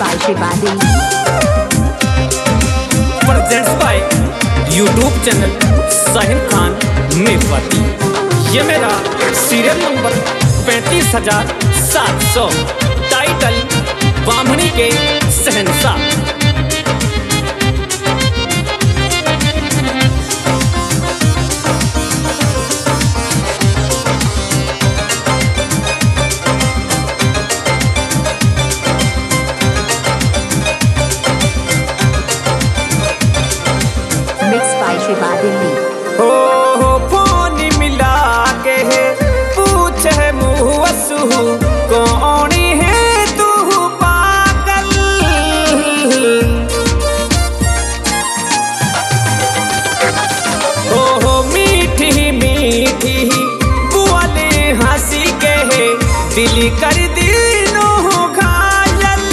by Shivadi. Presents by YouTube channel Sahil Khan Mewati. ये मेरा serial number 35,700। Title Bamani के शहंशाह। Mixed by Shivadi. हो फोन मिला के पूछे मुहसू कौन है तू पागल। हो मीठी मीठी बोले हंसी के दिल कर दिनो घायल।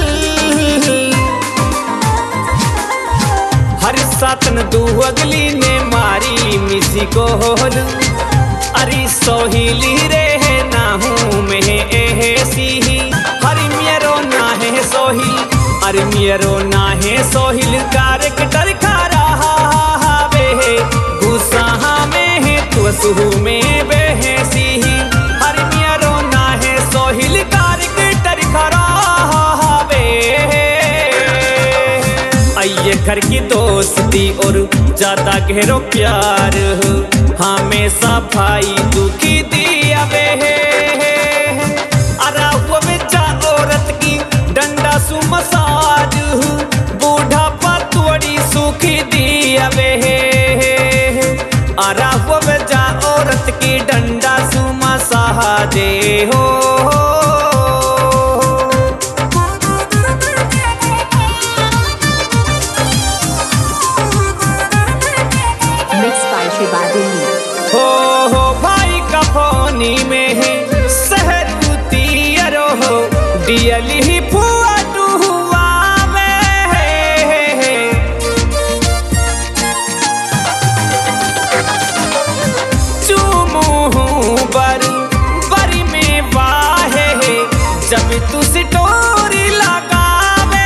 हर सातन दू अगली ने मारी मिसी को होल। अरे सोहिली रे ना हूँ मैं ऐसी। हरी मेरो ना है सोहिल, अरे मेरो ना है सोहिल। कैरेक्टर खा रहा वे गुस्सा में है तू सुहू में बेहसी। हरी मेरो ना है सोहिल, कैरेक्टर खा रहा वे। आइए घर की दोस्ती और ज्यादा गहरो प्यार हमेशा भाई दुखी दिया वे। अरा वो बेचा औरत की डंडा सु मसाज बूढ़ा पतोड़ी सुखी दिया वे। अरा वो बेचा औरत की डंडा सु मसाज हो। Mixed by Shivadi. हो भाई का फोनी में है सहरूती अरो हो डियली ही फुआ टू हुआ में। चूमू बर बरी में वाहे जब तू सिटोरी लगावे।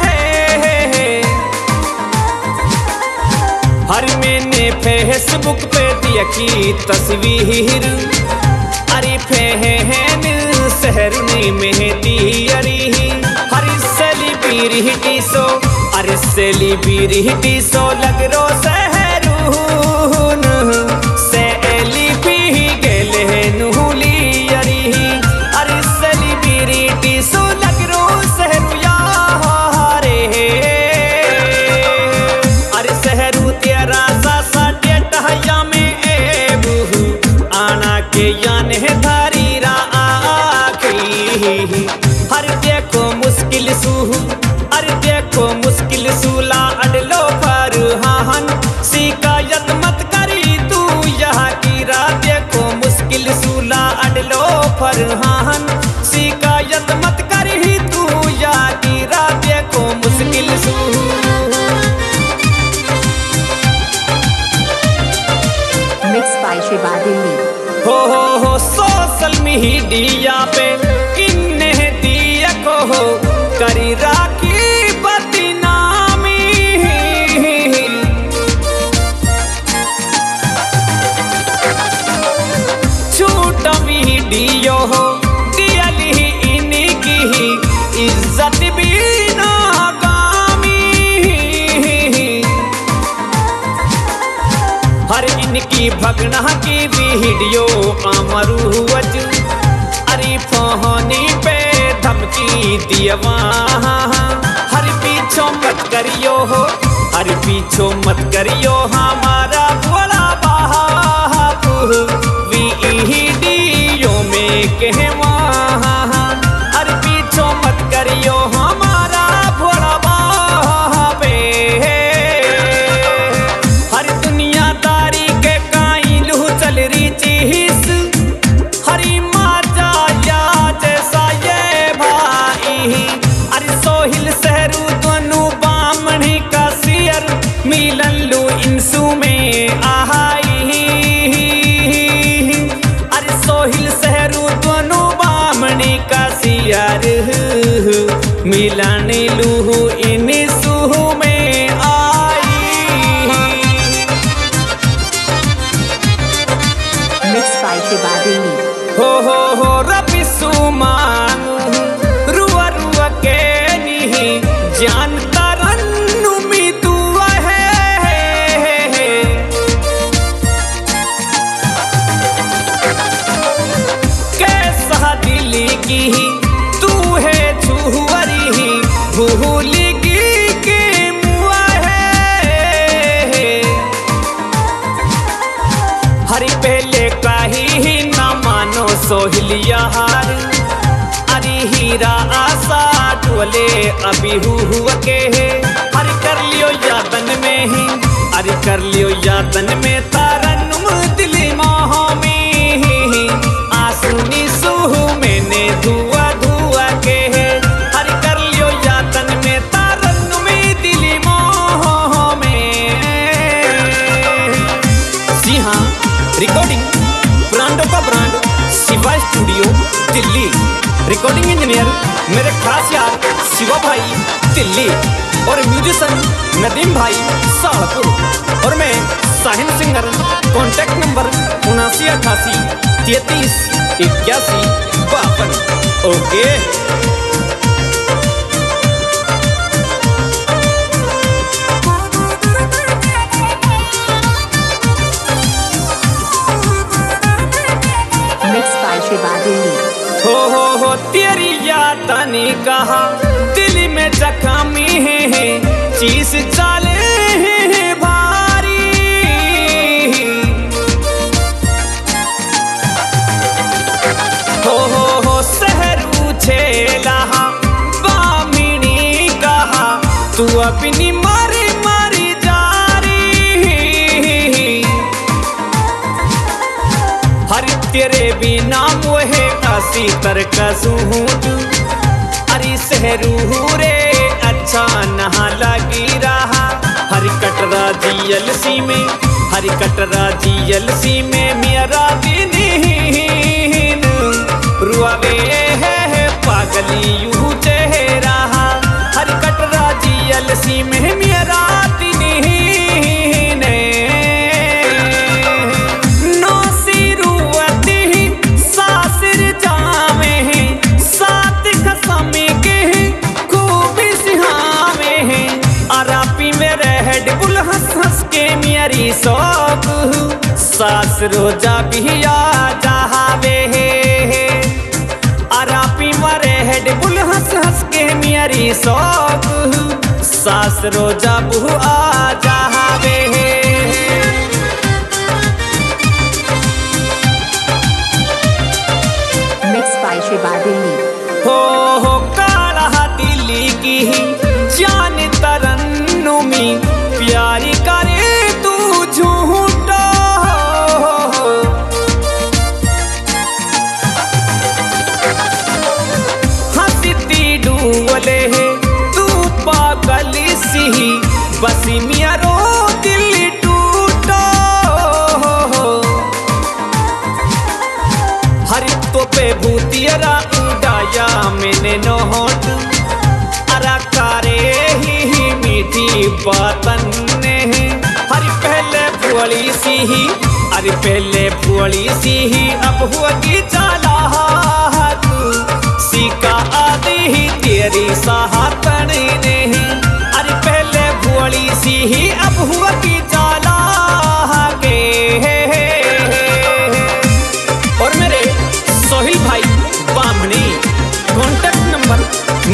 हर मैंने फेसबुक पे देखी तस्वीर। अरे फहन शहरनी मेहदी अरी हरी सेलिब्रिटी सो। अरे सेलिब्रिटी सो लग रो शहरून सेलिब्रिटी गेले नूली अरी। अरे सेलिब्रिटी सो लग रो शहरू यारे। अरे शहरू तेरा सा टहया में एबू आना के यान है धारी राखी। हर देखो मुश्किल सू, अरे देखो मुश्किल सूला अडलो पर हाहन। शिकायत मत करी तू यहाँ की रात। देखो मुश्किल सूला अडलो पर हाहन। शिकायत मत करी तू यहाँ की रात। देखो मुश्किल सू। Mixed by Shivadi. हो सोशल मीडिया पे इन्ने दिया को हो करी राखी बदनामी। छोटा वीडियो हो दियली इनकी इज्जत भी ना गामी। हर इनकी भगना की वीडियो अमरुवज। अरे फोनी पे धमकी दियवा। हर पीछो मत करियो हो, हर पीछो मत करियो हमारा भोला बाप वीडियो में कहवा। हर पीछो मत करियो हमारा भोला बाप। हर दुनियादारी के काई लू चल रही चीज। हरी माता या जैसा ये भाई। अरे सोहिल शहरू दोनों बामणी का सियर मिलन लू इंसू में आई। अरे सोहिल शहरू दोनों बामणी का सियर मिलन सोहलिया हार अरे हीरा आशा टोले अभी हुआ के है हर कर लियो यातन में ही अरे कर लियो यातन में तारनुम दिली मोह में आसुनी सुह मैंने धुआ धुआ के है हर कर लियो यातन में तारनुम दिली मोह में। जी हाँ, रिकॉर्डिंग ब्रांडों का brand Shiva studio Delhi. Recording engineer मेरे खास यार शिवा भाई दिल्ली और म्यूजिशियन नदीम भाई सहारनपुर और मैं Sahin singer. Contact number 7988338152। Okay Mixed by Shiva Dilli. हो तेरी याद ने कहा दिल में जख्मी है चीज चाले है भारी हो सहरू छेला बामिनी कहा तू अपनी मारी मारी जारी हर तेरे बिना मोहे आसी तरकसूट अरे सहरू रे अच्छा नहा लगी रहा हर कटरा जीएलसी में हर कटरा जीएलसी में मेरा दिन रुआवे है पागली यू चेहरा हर कटरा जीएलसी में मेरा दिन हंस के मेरी शौक सास रोजा बिया जहावे आरापी मरे हेड बुल हंस के मेरी शौक सास रोजा बुआ जहावे Mixed by Shiva Dilli. हो काला दिल्ली की जान तरन्नुमी प्यारी करे तू झूठा हंसती डूबले है तू पागल सी बसी मिया रो दिल टूटा हर तो पे भूतियरा उड़ाया मैंने नोट अरा कारे ही मीठी बातन ने हर पहले फुअली सी ही अरे पहले फुअली सी ही अब हुआ की चाला तू सीका आदि ही तेरी सहातन ने अरे पहले फुअली सी ही अब हुआ की चाला के और मेरे सोहिल भाई बामणी कॉन्टैक्ट नंबर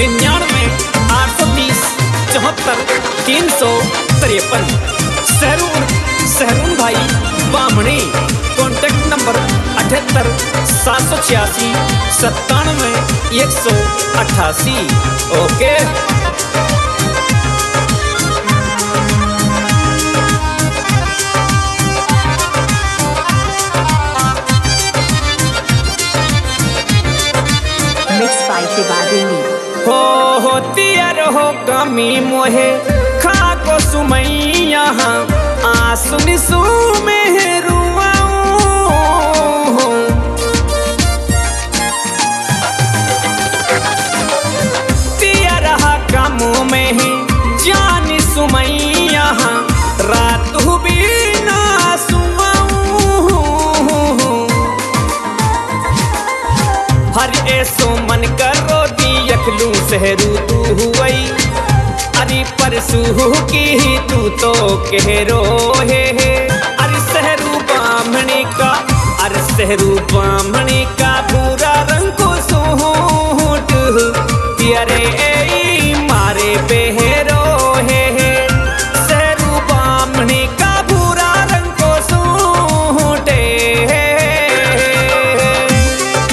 99 सहरून भाई Bamni contact number 78 786 97 188। Okay Mixed by Shiva Dilli. हो तियर हो कमी मोहे खा को सुमैया आसुन सु में रुआऊं तियर कमू में ही जान सुमैया रात भी ना सुआऊं हर ऐसो मन करो यखलू सहरू तू हुई अरे परसू की तू तो कह रो है अरे सहरू बामणी का अरे सहरू बामणी का पूरा रंग को सूट तेरे मारे पहरो है सहरू बामणी का पूरा रंग को सूट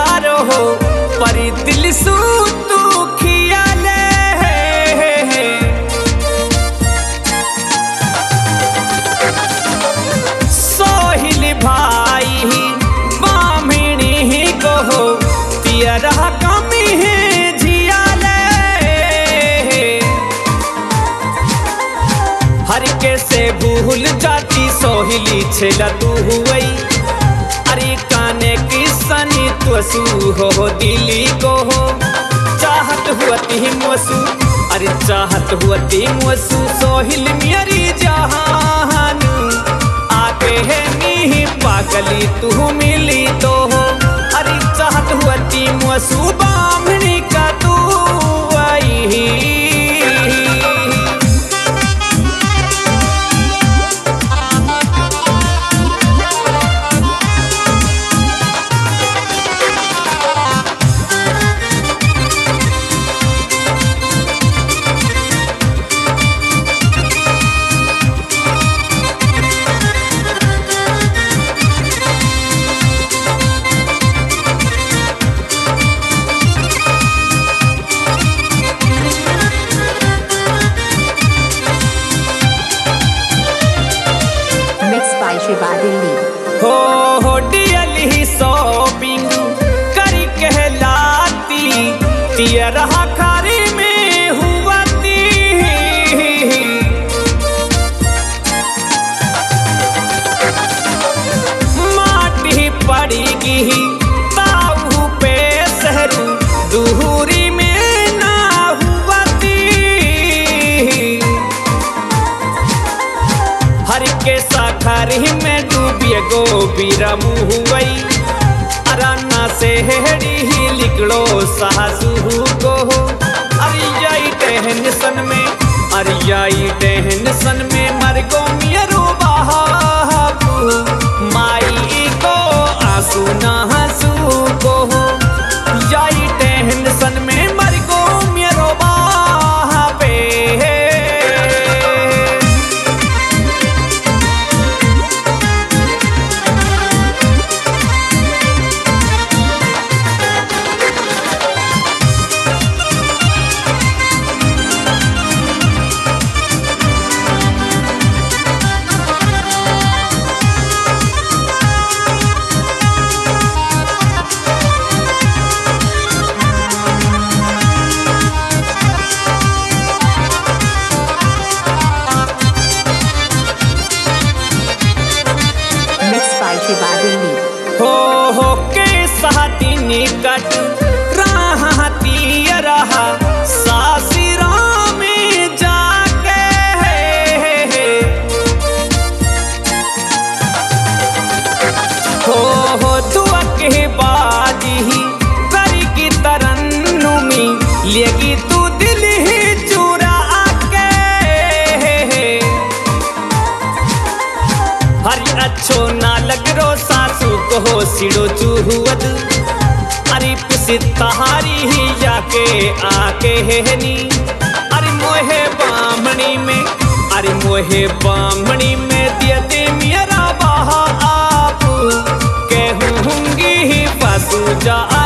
प्यार हो पर दिल सू तू खियाले सोहिल भाई बामिनी को हो तियरा कमी है झियाले हर के से भूल जाती सोहिली छेला तू हुई अरे काने की सनी तुसु हो दिली को हो चाहत हुअती मुसु अरे चाहत हुअती मुसु सोहिल मेरी जहान आके है नी पागली तू मिली तो हो अरे चाहत हुअती मुसु बामणी का तू आई शिवा दिल्ली हो डियली शॉपिंग करी कहलाती तियरा खारी में हुआती माटी पड़ेगी ताऊ पे शहरू दूरी में ना हुआती हर के साखरी में डूबिए गोबीरा मुहुई अराना से हेड़ी ही लिकड़ो सासू को अरियाई टेंशन में अरियाई टेंशन में मर गो मेरो बाबू माई को आंसू ना हंसू को जाई टेंशन में मर गो मेरो बाबे शिवा दिल्ली हो के साथी निकट रहती रहा सासिरा में जाके हो दुआ के बाद ही करी की तरन्नुमी लेगी तू दिल ही चुरा के हरी अच्छो ना लग रो सासू को हो सिड़ो चूहुअद अरे पिसी तहारी ही जाके आके है नी अरे मोहे बामणी में अरे मोहे बामणी में दिया दे मेरा बहा आप कहूँगी ही पसू जा